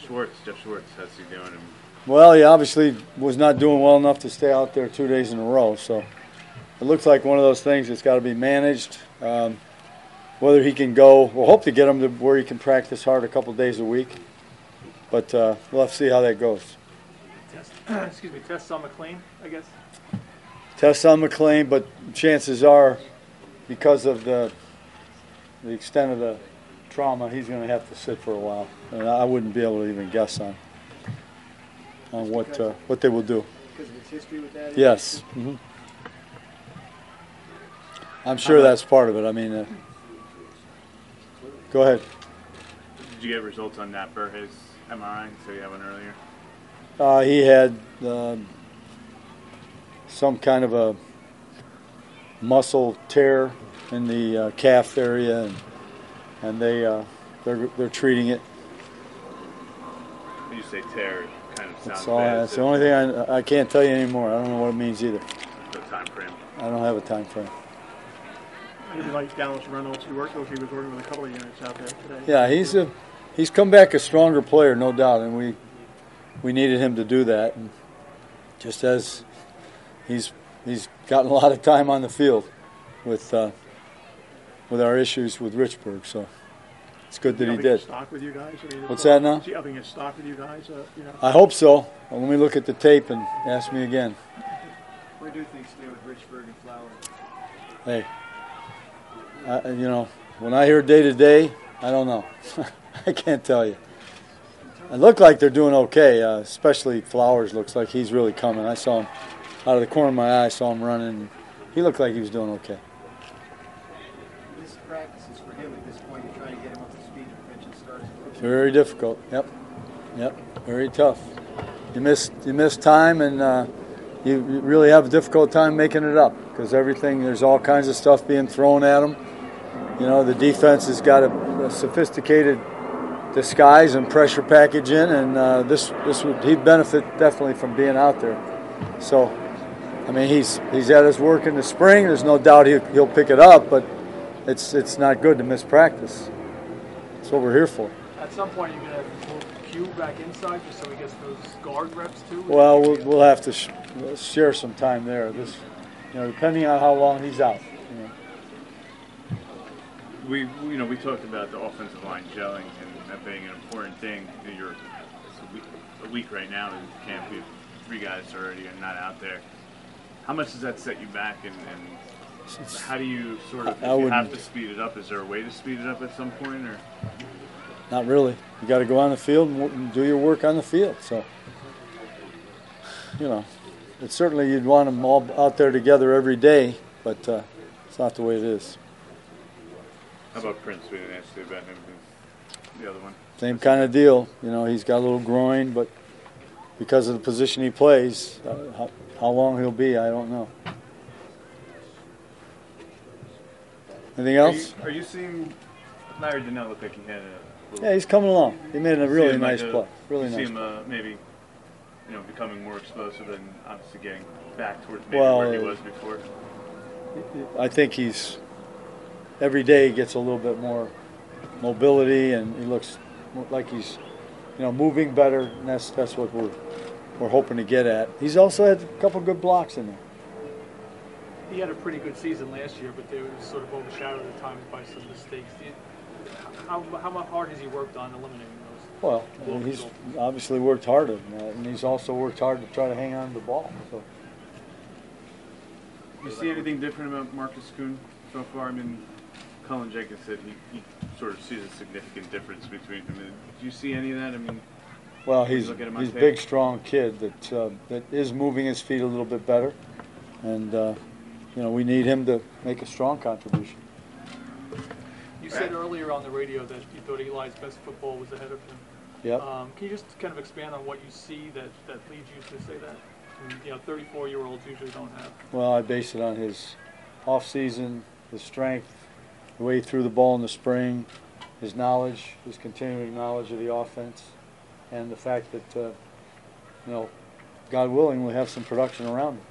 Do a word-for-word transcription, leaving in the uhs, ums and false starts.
Schwartz, Jeff Schwartz, how's he doing? Well, he obviously was not doing well enough to stay out there two days in a row, so it looks like one of those things that's got to be managed. Um, whether he can go, we'll hope to get him to where he can practice hard a couple days a week, but uh, we'll have to see how that goes. Test, excuse me, tests on McLean, I guess? Tests on McLean, but chances are, because of the the extent of the trauma, he's going to have to sit for a while, and I wouldn't be able to even guess on on what uh, what they will do. Because of his history with that? Yes. Mm-hmm. I'm sure that's part of it. I mean, uh, go ahead. Did you get results on Nat Burr, his M R I? So you had one earlier? Uh, he had uh, some kind of a muscle tear in the uh, calf area, and, and they uh, they're they're treating it. When you say tear, it kind of sounds That's all. bad. That's the only thing I I can't tell you anymore. I don't know what it means either. No time frame. I don't have a time frame. Maybe like Dallas Reynolds, who worked with, he was working with a couple of units out there today. Yeah, he's a he's come back a stronger player, no doubt, and we we needed him to do that. And just as he's he's gotten a lot of time on the field with uh, with our issues with Richburg, so it's good that he did. His stock with you guys? I mean, What's that now? Is he upping his stock with you guys? Uh, you know? I hope so. Well, let me look at the tape and ask me again. Where do things stay with Richburg and Flower? Hey, I, you know, when I hear day to day, I don't know. I can't tell you. It looked like they're doing okay, uh, especially Flowers looks like he's really coming. I saw him out of the corner of my eye, I saw him running. He looked like he was doing okay. This practice is for him at this point. You're trying to get him up to speed and prevention starts. Very difficult. Yep. Yep. Very tough. You miss you miss time, and uh, you, you really have a difficult time making it up because everything, there's all kinds of stuff being thrown at them. You know, the defense has got a, a sophisticated disguise and pressure package in, and uh, this this would he'd benefit definitely from being out there. So, I mean, he's he's at his work in the spring. There's no doubt he'll, he'll pick it up, but it's it's not good to miss practice. That's what we're here for. At some point, you're going to move Q back inside just so he gets those guard reps too? Well, we'll, we'll have to sh- share some time there. This, you know, depending on how long he's out. You know. We, you know, we talked about the offensive line gelling and that being an important thing. You're it's a week, a week right now in camp. We have three guys already are not out there. How much does that set you back, and, and how do you sort of, if I you wouldn't- have to speed it up, is there a way to speed it up at some point, or? Not really. You got to go on the field and w- do your work on the field. So, you know, it's certainly you'd want them all out there together every day, but uh, it's not the way it is. How about Prince? We didn't ask you about him. The other one. Same kind of deal. You know, he's got a little groin, but because of the position he plays, uh, how, how long he'll be, I don't know. Anything else? Are you, are you seeing Larry Donnell look like he had a little... Yeah, he's coming along. He made a See really him like nice a- play. Really you nice. see him uh, maybe, you know, becoming more explosive and obviously getting back towards maybe Well, where he uh, was before. I think he's every day he gets a little bit more mobility, and he looks like he's, you know, moving better. And that's that's what we're we're hoping to get at. He's also had a couple good blocks in there. He had a pretty good season last year, but they were sort of overshadowed at times by some mistakes. Do you, how, how hard has he worked on eliminating those? Well, I mean, he's obviously worked hard at that, and he's also worked hard to try to hang on to the ball. So. You see anything different about Marcus Kuhn so far? I mean, Colin Jenkins said he, he sort of sees a significant difference between him. Do you see any of that? I mean, well, when you he's look at him on he's a tape? big, strong kid that uh, that is moving his feet a little bit better, and uh, you know, we need him to make a strong contribution. You said earlier on the radio that you thought Eli's best football was ahead of him. Yep. Um, can you just kind of expand on what you see that, that leads you to say that? I mean, you know, thirty-four-year-olds usually don't have. Well, I base it on his off-season, his strength, the way he threw the ball in the spring, his knowledge, his continuing knowledge of the offense, and the fact that, uh, you know, God willing, we have some production around him.